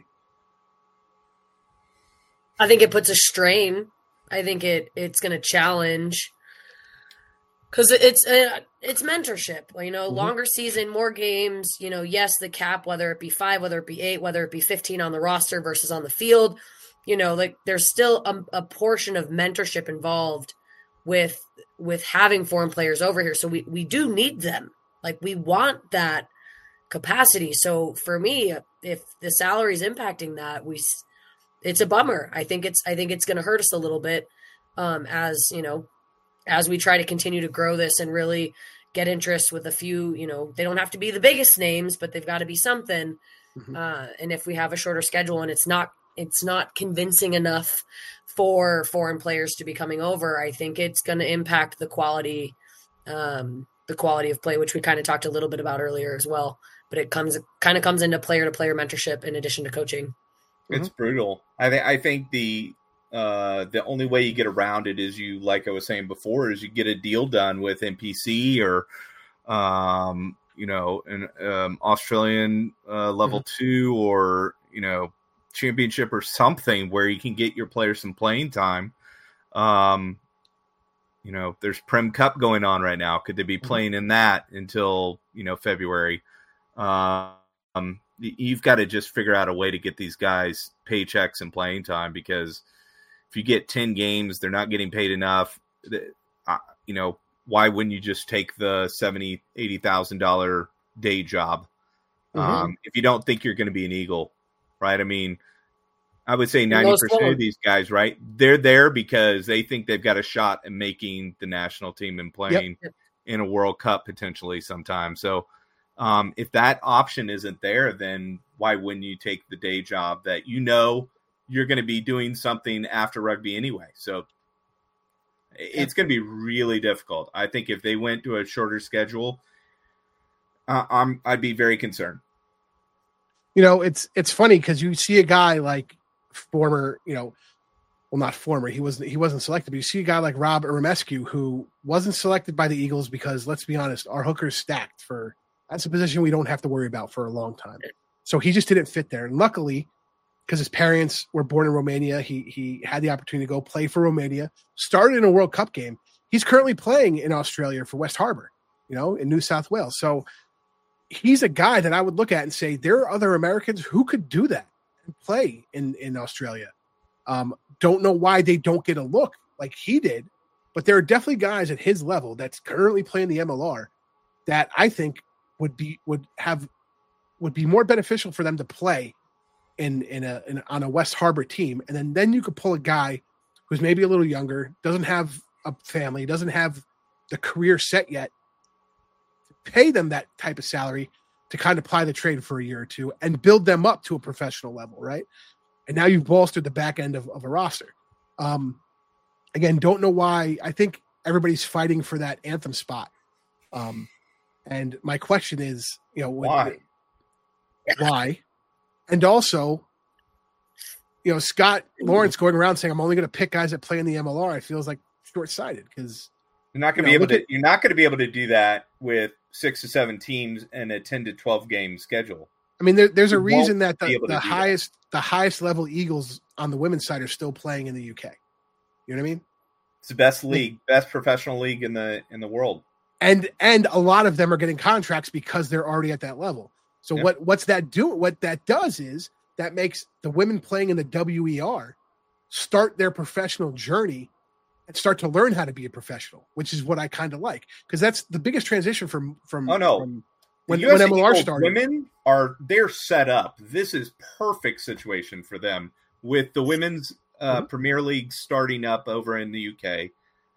I think it puts a strain. I think it it's going to challenge because it's uh, it's mentorship. You know, mm-hmm. longer season, more games. You know, yes, the cap, whether it be five, whether it be eight, whether it be fifteen on the roster versus on the field. You know, like there's still a, a portion of mentorship involved with with having foreign players over here. So we we do need them. Like we want that capacity. So for me, if the salary is impacting that, we. It's a bummer. I think it's I think it's going to hurt us a little bit um, as, you know, as we try to continue to grow this and really get interest with a few, you know, they don't have to be the biggest names, but they've got to be something. Mm-hmm. Uh, and if we have a shorter schedule and it's not it's not convincing enough for foreign players to be coming over, I think it's going to impact the quality um, the quality of play, which we kind of talked a little bit about earlier as well. But it comes kind of comes into player to player mentorship in addition to coaching. It's Mm-hmm. brutal. I think I think the uh, the only way you get around it is you, like I was saying before, is you get a deal done with N P C or, um, you know, an um, Australian uh, level mm-hmm. two or you know championship or something where you can get your players some playing time. Um, you know, there's Prem Cup going on right now. Could they be playing mm-hmm. in that until you know February? Uh, um. You've got to just figure out a way to get these guys paychecks and playing time because if you get ten games, they're not getting paid enough. Uh, you know, why wouldn't you just take the seventy thousand dollars, eighty thousand dollars day job mm-hmm. um, if you don't think you're going to be an Eagle, right? I mean, I would say ninety percent of these guys, right, they're there because they think they've got a shot at making the national team and playing yep. in a World Cup potentially sometime. So, Um, if that option isn't there, then why wouldn't you take the day job that you know you're going to be doing something after rugby anyway? So it's going to be really difficult. I think if they went to a shorter schedule, uh, I'm, I'd be very concerned. You know, it's it's funny because you see a guy like former, you know, well, not former, he wasn't he wasn't selected, but you see a guy like Rob Romescu who wasn't selected by the Eagles because, let's be honest, our hooker's stacked for – that's a position we don't have to worry about for a long time. So he just didn't fit there. And luckily, because his parents were born in Romania, he he had the opportunity to go play for Romania, started in a World Cup game. He's currently playing in Australia for West Harbour, you know, in New South Wales. So he's a guy that I would look at and say, there are other Americans who could do that and play in, in Australia. Um, don't know why they don't get a look like he did, but there are definitely guys at his level that's currently playing the M L R that I think would be would have would be more beneficial for them to play in in a in, on a West Harbour team, and then then you could pull a guy who's maybe a little younger, doesn't have a family, doesn't have the career set yet, pay them that type of salary to kind of ply the trade for a year or two and build them up to a professional level, right? And now you've bolstered the back end of, of a roster. Um, again, don't know why. I think everybody's fighting for that anthem spot. Um, And my question is, you know, why? Why? And also, you know, Scott Lawrence going around saying, I'm only going to pick guys that play in the M L R, I feels like short-sighted because you're not going to be able to. At, you're not going to be able to do that with six to seven teams and a ten to twelve game schedule. I mean, there, there's a you reason that the, the highest that. the highest level Eagles on the women's side are still playing in the U K. You know what I mean? It's the best league, best professional league in the in the world. And and a lot of them are getting contracts because they're already at that level. So yep. what what's that do? What that does is that makes the women playing in the W E R start their professional journey and start to learn how to be a professional, which is what I kind of like because that's the biggest transition from from. Oh no, from when, when M L R started, women are they're set up. This is perfect situation for them with the women's uh, mm-hmm. Premier League starting up over in the U K.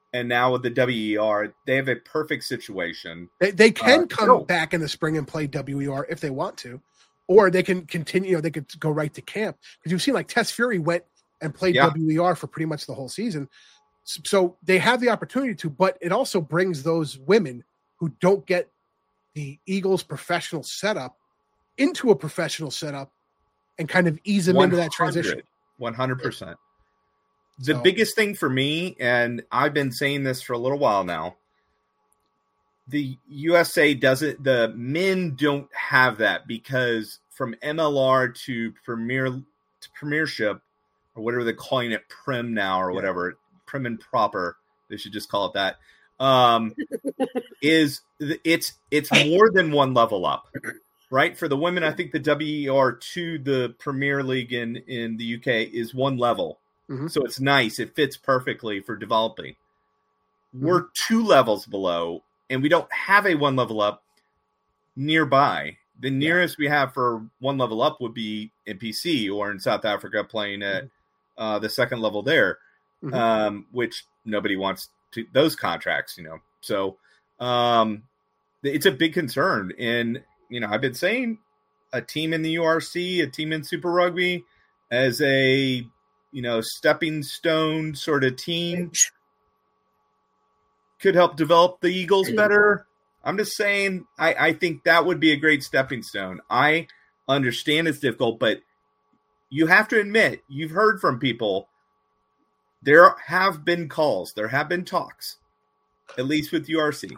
and now with the W E R, they have a perfect situation. They, they can Uh, come no. back in the spring and play W E R if they want to, or they can continue. You know, they could go right to camp because you've seen like Tess Fury went and played Yeah. W E R for pretty much the whole season. S- So they have the opportunity to, but it also brings those women who don't get the Eagles professional setup into a professional setup and kind of ease them into that transition. one hundred percent. The So- biggest thing for me, and I've been saying this for a little while now, the U S A doesn't, the men don't have that because from M L R to premier to premiership, or whatever they're calling it, prim now or Yeah. whatever, prim and proper, they should just call it that, um, is it's it's more than one level up. Right? For the women, I think the W E R to the Premier League in, in the U K is one level. Mhm. So it's nice. It fits perfectly for developing. We're two levels below, and we don't have a one level up nearby. The nearest we have for one level up would be in P C or in South Africa playing at uh, the second level there, Mhm. um, which nobody wants to those contracts, you know. So um, it's a big concern. And you know, I've been saying a team in the U R C, a team in Super Rugby as a, you know, stepping stone sort of team could help develop the Eagles better. I'm just saying, I, I think that would be a great stepping stone. I understand it's difficult, but you have to admit, you've heard from people, there have been calls, there have been talks, at least with U R C.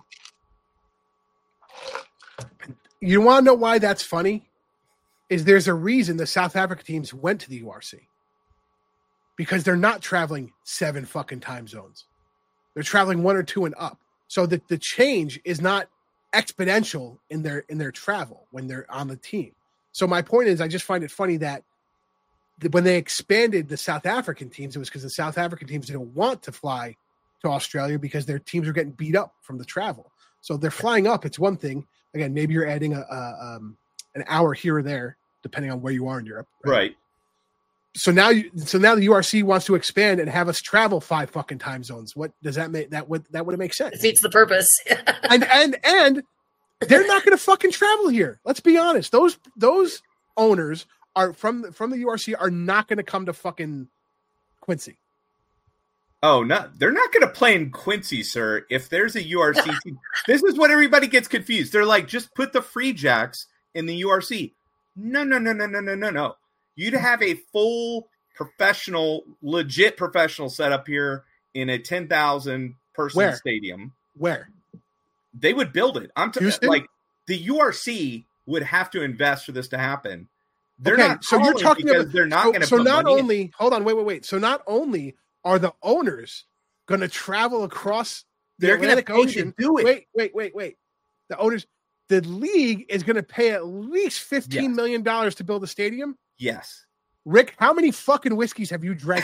You want to know why that's funny? Is there's a reason the South Africa teams went to the U R C. Because they're not traveling seven fucking time zones. They're traveling one or two and up. So the, the change is not exponential in their in their travel when they're on the team. So my point is, I just find it funny that the, when they expanded the South African teams, it was because the South African teams didn't want to fly to Australia because their teams are getting beat up from the travel. So they're flying up. It's one thing. Again, maybe you're adding a, a um, an hour here or there, depending on where you are in Europe. Right. So now, you, so now the U R C wants to expand and have us travel five fucking time zones. What does that make? That would that would make sense. Defeats the purpose. and and and they're not going to fucking travel here. Let's be honest. Those those owners are from from the U R C are not going to come to fucking Quincy. Oh, no, they're not going to play in Quincy, sir. If there's a U R C team, this is what everybody gets confused. They're like, just put the Free Jacks in the U R C. No, no, no, no, no, no, no, no. You'd have a full professional, legit professional setup here in a ten thousand person Where? stadium. Where? They would build it. I'm t- Houston? like the U R C would have to invest for this to happen. They're Okay, not so you're calling talking because about they're not so, going to so put not money in. only hold on wait wait wait so not only are the owners going to travel across the They're gonna Atlantic pay to Ocean do it. wait wait wait wait the owners the league is going to pay at least fifteen Yes. million dollars to build a stadium. Yes. Rick, how many fucking whiskeys have you drank?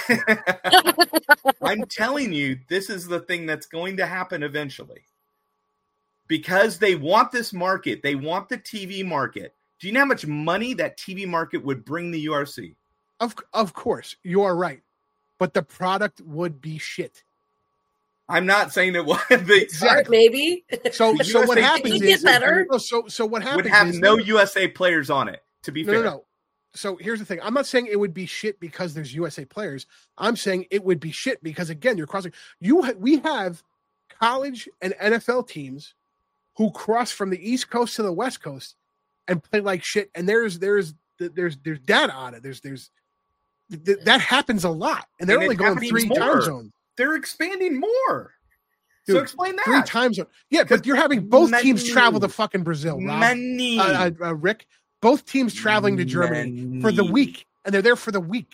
I'm telling you, this is the thing that's going to happen eventually. Because they want this market. They want the T V market. Do you know how much money that T V market would bring the U R C? of of course, you are right, but the product would be shit. I'm not saying it would. The Exactly. Maybe. So The so what U S A happens It is get better. no, so so what happens would have is, no U S A players on it, to be no, fair. no, no. So here's the thing. I'm not saying it would be shit because there's U S A players. I'm saying it would be shit because again, you're crossing. You ha- we have college and N F L teams who cross from the East Coast to the West Coast and play like shit. And there's there's there's there's data on it. There's there's th- that happens a lot, and they're And only it's going happening three more. time zones. They're expanding more. so Dude, explain that. Three time zones. Yeah, but you're having both teams Money. travel to fucking Brazil. Rob. Money. Uh, uh, uh, Rick, both teams traveling to Germany for the Money. week, and they're there for the week.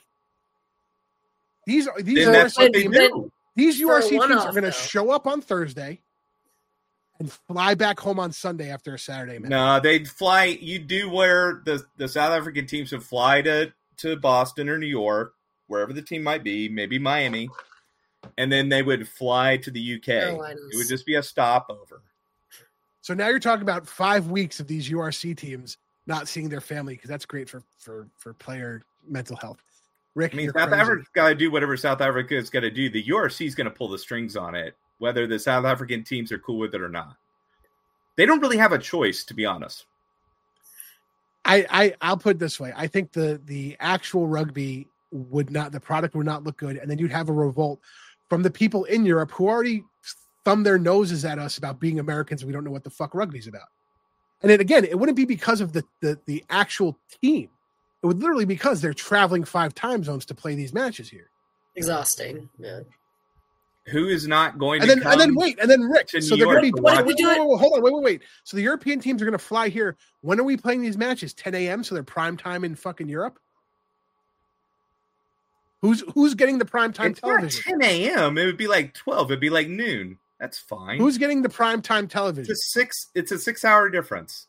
These are these Then U R that's C what they teams, do. these U R C For a teams are one-off, going to though. show up on Thursday and fly back home on Sunday after a Saturday match. No, they'd fly. You do where the the South African teams would fly to, to Boston or New York, wherever the team might be, maybe Miami, and then they would fly to the U K. Carolinas. It would just be a stopover. So now you're talking about five weeks of these U R C teams not seeing their family because that's great for for for player mental health. Rick, I mean, you're South crazy. Africa's got to do whatever South Africa is going to do. The U R C is going to pull the strings on it, whether the South African teams are cool with it or not. They don't really have a choice, to be honest. I, I I'll put it this way. I think the the actual rugby would not, the product would not look good, and then you'd have a revolt from the people in Europe who already thumb their noses at us about being Americans and we don't know what the fuck rugby's about. And then again, it wouldn't be because of the the, the actual team. It would literally be because they're traveling five time zones to play these matches here. Exhausting. Yeah. Who is not going and to then come and then wait and then Rick? to So New they're going to York be to wait, watch wait, do wait, it? wait, hold on, wait, wait, wait. So the European teams are going to fly here. When are we playing these matches? ten a.m. So they're prime time in fucking Europe. Who's who's getting the prime time It's television? not ten a.m. It would be like twelve. It'd be like noon. That's fine. Who's getting the prime time television? It's a six. It's a six-hour difference.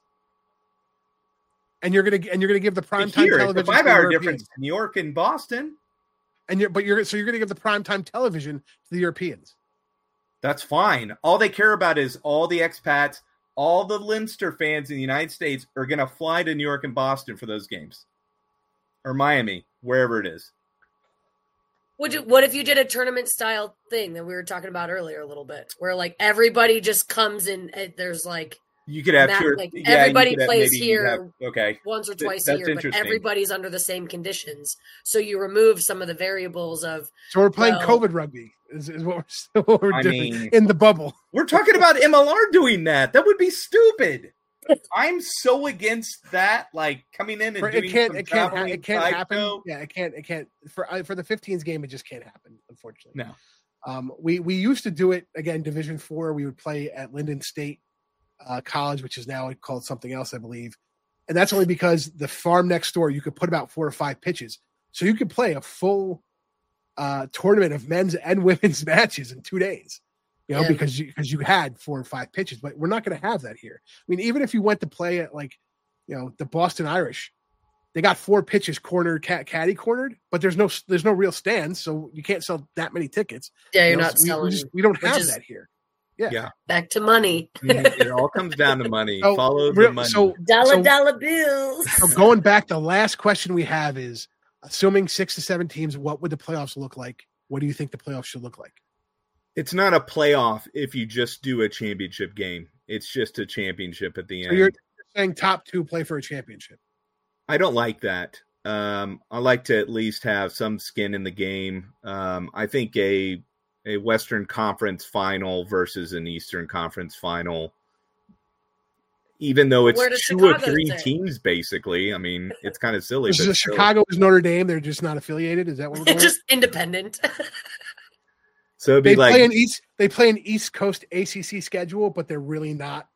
And you're gonna and you're gonna give the prime time Here, television it's a to the five-hour Europeans. difference. New York and Boston. And you're but you're so you're gonna give the prime time television to the Europeans. That's fine. All they care about is all the expats, all the Leinster fans in the United States are going to fly to New York and Boston for those games, or Miami, wherever it is. Would you, what if you did a tournament style thing that we were talking about earlier a little bit, where like everybody just comes in? And there's like You could have Matt, two. Or, like, yeah, everybody you could have- plays maybe you'd here have- okay. once or Th- twice a that's year, but interesting. everybody's under the same conditions. So you remove some of the variables of So we're playing Well- COVID rugby. Is, is what we're, what we're I doing mean- in the bubble. We're talking about M L R doing that. That would be stupid. I'm so against that. Like coming in and For, doing it can't. some It can't. Ha- traveling it can't side happen. show. Yeah, it can't. It can't. For uh, for the fifteens game, it just can't happen. Unfortunately, No. Um, we we used to do it again. Division four, we would play at Linden State uh, College, which is now called something else, I believe. And that's only because the farm next door, you could put about four or five pitches, so you could play a full uh, tournament of men's and women's matches in two days. You know, Yeah. because you because you had four or five pitches, but we're not going to have that here. I mean, even if you went to play at like, you know, the Boston Irish, they got four pitches cornered, cat, caddy cornered, but there's no there's no real stands, so you can't sell that many tickets. yeah, you're You know, not so we, selling. we, just, we don't which have is- that here. Yeah. Yeah. Back to money. it all comes down to money. So, Follow the real- money. so, Dollar so, dollar bills. so going back, the last question we have is: assuming six to seven teams, what would the playoffs look like? What do you think the playoffs should look like? It's not a playoff if you just do a championship game. It's just a championship at the So end. you're saying top two play for a championship. I don't like that. Um, I like to at least have some skin in the game. Um, I think a a Western Conference final versus an Eastern Conference final, even though it's Where does two or Chicago three sit? teams, basically. I mean, it's kind of silly. This but is still. Chicago is Notre Dame. They're just not affiliated. Is that what we're doing? Just independent. So it'd be They like play an East. They play an East Coast A C C schedule, but they're really not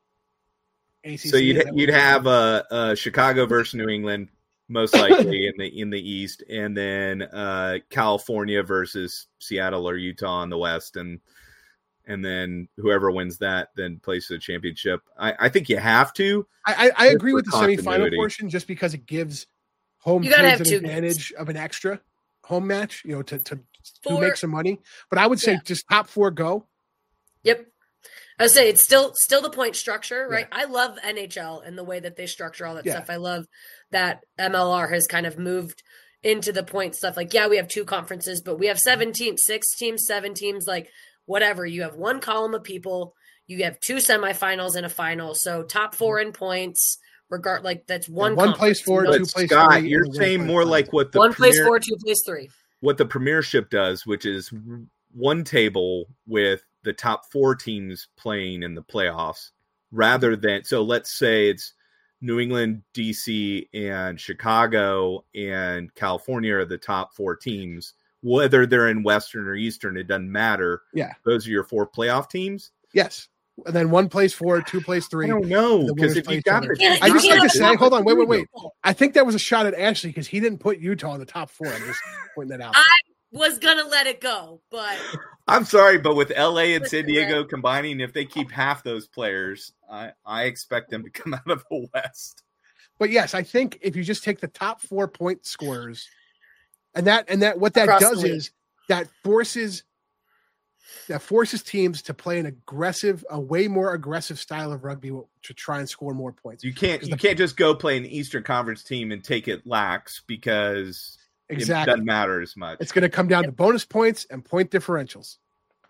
A C C. so Is you'd that what you'd we're doing? have a, a Chicago versus New England, most likely in the in the East, and then uh, California versus Seattle or Utah in the West, and and then whoever wins that then plays the championship. I, I think you have to. I, I, I agree for with the semifinal continuity. portion just because it gives home You gotta teams have an two advantage of an extra home match, you know, to to, to Four- make some money. But I would say Yeah. just top four go. Yep. I would say it's still still the point structure, right? I love N H L and the way that they structure all that Yeah. stuff. I love that M L R has kind of moved into the point stuff. Like, yeah, we have two conferences, but we have seven teams, six teams, seven teams, like whatever. You have one column of people, you have two semifinals and a final. So top four in points, regard like that's one one conference. plays four, No- two But plays Scott, three, you're and one saying plays more five. like what the one plays premier- four, two plays three. what the Premiership does, which is one table with the top four teams playing in the playoffs, rather than so let's say it's New England, D C, and Chicago and California are the top four teams. Whether they're in Western or Eastern, it doesn't matter. Yeah. Those are your four playoff teams. Yes. And then one plays four, two plays three. I don't know The because winners if play you each got other. the, Yeah, I just you like to can't say, have hold on, wait, wait, wait. two. I think that was a shot at Ashley because he didn't put Utah in the top four. I'm just pointing that out. I was gonna let it go, but I'm sorry, but with L A and San Listen, Diego Red. combining, if they keep half those players, I, I expect them to come out of the West. But yes, I think if you just take the top four point scorers, and that and that what that Across the does league. is that forces that forces teams to play an aggressive, a way more aggressive style of rugby to try and score more points. You can't Because you the- can't just go play an Eastern Conference team and take it lax because it Exactly. doesn't matter as much. It's going to come down to bonus points and point differentials.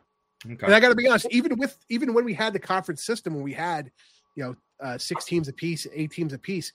Okay. And I got to be honest, even with even when we had the conference system, when we had, you know, uh, six teams apiece, eight teams apiece,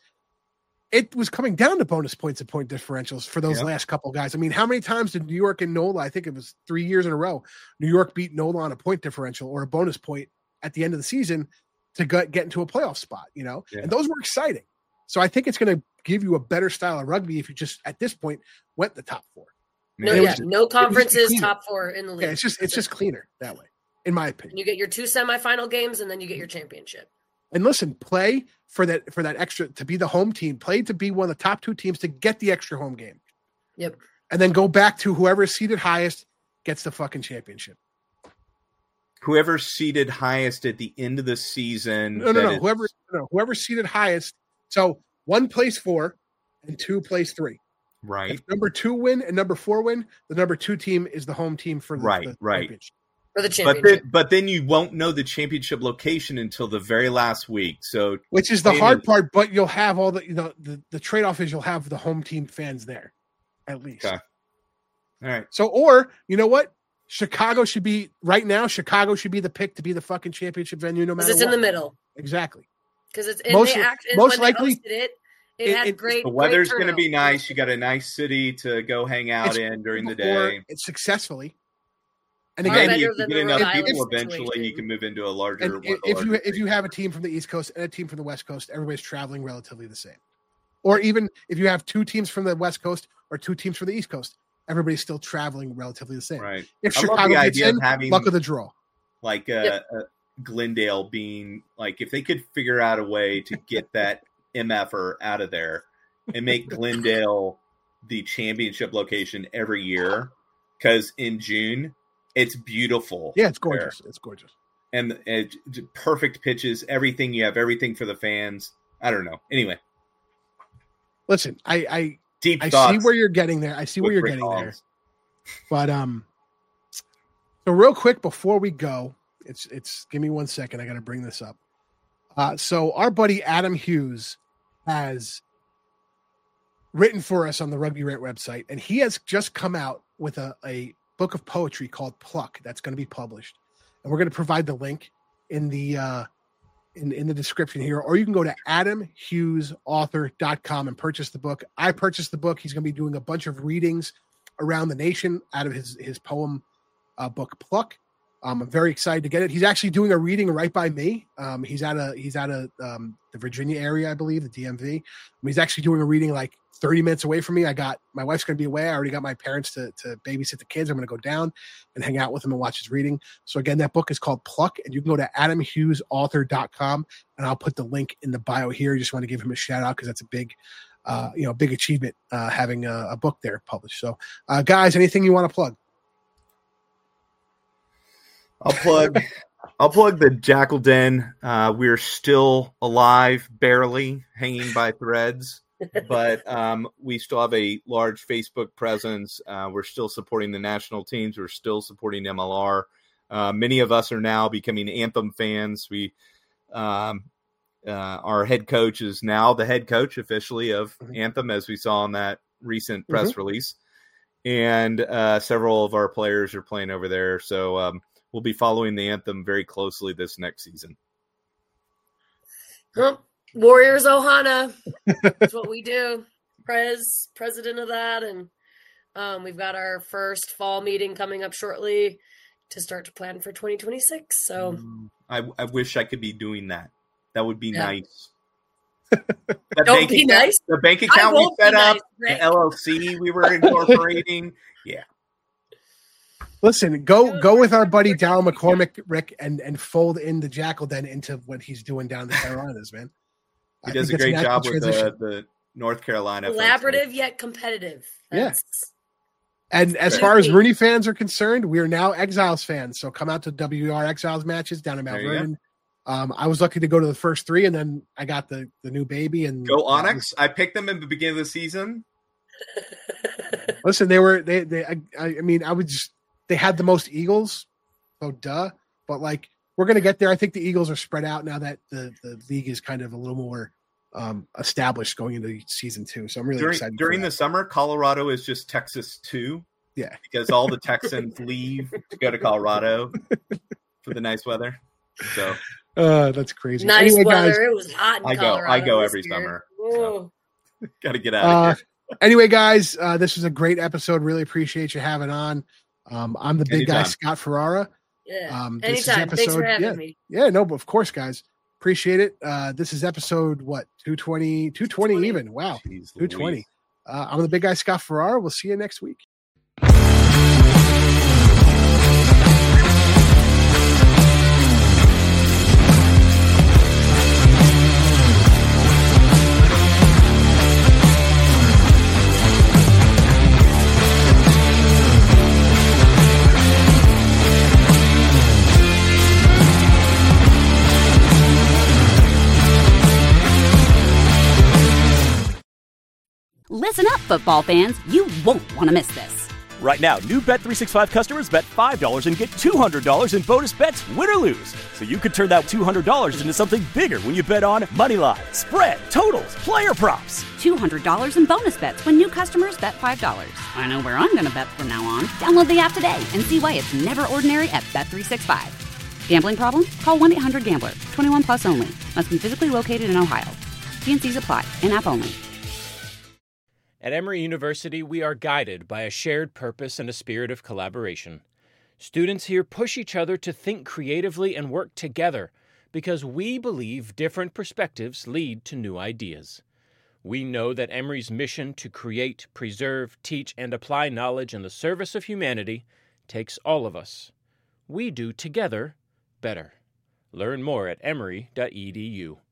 it was coming down to bonus points and point differentials for those yeah. last couple guys. I mean, how many times did New York and NOLA? I think it was three years in a row. New York beat NOLA on a point differential or a bonus point at the end of the season to get, get into a playoff spot. You know, yeah. and those were exciting. So I think it's going to give you a better style of rugby if you just at this point went the top four. No, And yeah, was, no conferences top four in the league. Yeah, it's just it's just cleaner that way, in my opinion. And you get your two semifinal games, and then you get your championship. And listen, play for that for that extra to be the home team. Play to be one of the top two teams to get the extra home game. Yep. And then go back to whoever is seated highest gets the fucking championship. Whoever's seated highest at the end of the season. No, no, no. Whoever no, whoever's seated highest. So one plays four, and two plays three. Right. If number two win and number four win, the number two team is the home team for the, right, the right. championship. For the But championship. then, but then you won't know the championship location until the very last week. So, which is the hard part, but you'll have all the you know the, the trade-off is you'll have the home team fans there, at least. Okay. All right. So, or you know what? Chicago should be right now. Chicago should be the pick to be the fucking championship venue, no matter. Because it's what. in the middle. Exactly. Because it's and most they act, and most when likely they hosted it. It, it- had it- great. The weather's going going to be nice. You got a nice city to go hang out It's in during the Or day. it's successfully. And Far again, And better you can than get the enough Rhode people Island eventually, situation. you can move into a larger. and one- if a you larger if you have a team from the East Coast and a team from the West Coast, everybody's traveling relatively the same. Or even if you have two teams from the West Coast or two teams from the East Coast, everybody's still traveling relatively the same. right. If I love Chicago the gets idea in, of having luck of the draw. like uh, Yep. uh, Glendale being like if they could figure out a way to get that M F R out of there and make Glendale the championship location every year, because in June it's beautiful. Yeah, it's there. gorgeous. It's gorgeous. And it, perfect pitches, everything. You have everything for the fans. I don't know. Anyway, Listen, I I, deep I thoughts. see where you're getting there. I see where with you're Rick getting there. Holmes. But um, so real quick before we go, it's it's give me one second. I got to bring this up. Uh, so our buddy Adam Hughes has written for us on the Rugby Rant website, and he has just come out with a, a book of poetry called Pluck that's going to be published, and we're going to provide the link in the uh, in in the description here, or you can go to adam hughes author dot com and purchase the book. I purchased the book. He's going to be doing a bunch of readings around the nation out of his his poem uh, book Pluck. Um, I'm very excited to get it. He's actually doing a reading right by me. Um, he's at a he's at a um, the Virginia area, I believe, the D M V. Um, he's actually doing a reading like thirty minutes away from me. I got my wife's going to be away. I already got my parents to to babysit the kids. I'm going to go down and hang out with him and watch his reading. So again, that book is called Pluck, and you can go to adam hughes author dot com, and I'll put the link in the bio here. I just want to give him a shout out because that's a big, uh, you know, big achievement uh, having a, a book there published. So, uh, guys, anything you want to plug? I'll plug. I'll plug the Jackal Den. Uh, we're still alive, barely hanging by threads, but um, we still have a large Facebook presence. Uh, we're still supporting the national teams. We're still supporting M L R. Uh, many of us are now becoming Anthem fans. We, um, uh, our head coach is now the head coach officially of mm-hmm. Anthem, as we saw in that recent press mm-hmm. release, and uh, several of our players are playing over there. So. Um, We'll be following the Anthem very closely this next season. Well, Warriors Ohana. That's what we do. Prez, president of that. And um, we've got our first fall meeting coming up shortly to start to plan for twenty twenty-six. So I, I wish I could be doing that. That would be yeah. nice. That Don't be account, nice. The bank account we set up, nice, the L L C we were incorporating. Yeah. Listen, go go with our buddy Darryl McCormick, Rick, and and fold in the Jackal Den into what he's doing down in the Carolinas, man. He I does a great a job with the, the North Carolina. Collaborative folks. Yet competitive. That's... Yeah. And as far as Rooney fans are concerned, we are now Exiles fans. So come out to W R Exiles matches down in Mount Vernon. Um, I was lucky to go to the first three, and then I got the, the new baby. And go Onyx. I picked them in the beginning of the season. Listen, they were they they. I, I mean, I would just. They had the most Eagles, so duh. But like, we're gonna get there. I think the Eagles are spread out now that the, the league is kind of a little more um, established going into season two. So I'm really during, excited. During the summer, Colorado is just Texas two. Yeah. Because all the Texans leave to go to Colorado for the nice weather. So uh, that's crazy. Nice anyway, weather. Guys, It was hot in I go, Colorado I go this every year. summer. Ooh. So. Got to get out uh, of here. Anyway, guys, uh, this was a great episode. Really appreciate you having on. Um, I'm the big Anytime. guy, Scott Ferrara. Yeah. Um, this is Anytime. Thanks for episode- having yeah. me. Yeah, no, but of course, guys. Appreciate it. Uh, this is episode, what, two twenty, two twenty even. Wow, Jeez two twenty. Louise. Uh, I'm the big guy, Scott Ferrara. We'll see you next week. Listen up, football fans. You won't want to miss this. Right now, new Bet three sixty-five customers bet five dollars and get two hundred dollars in bonus bets, win or lose. So you could turn that two hundred dollars into something bigger when you bet on money line, spread, totals, player props. two hundred dollars in bonus bets when new customers bet five dollars. I know where I'm going to bet from now on. Download the app today and see why it's never ordinary at Bet three sixty-five. Gambling problem? Call one eight hundred gambler. twenty-one plus only. Must be physically located in Ohio. T and Cs apply. In-app only. At Emory University, we are guided by a shared purpose and a spirit of collaboration. Students here push each other to think creatively and work together because we believe different perspectives lead to new ideas. We know that Emory's mission to create, preserve, teach, and apply knowledge in the service of humanity takes all of us. We do together better. Learn more at emory dot e d u.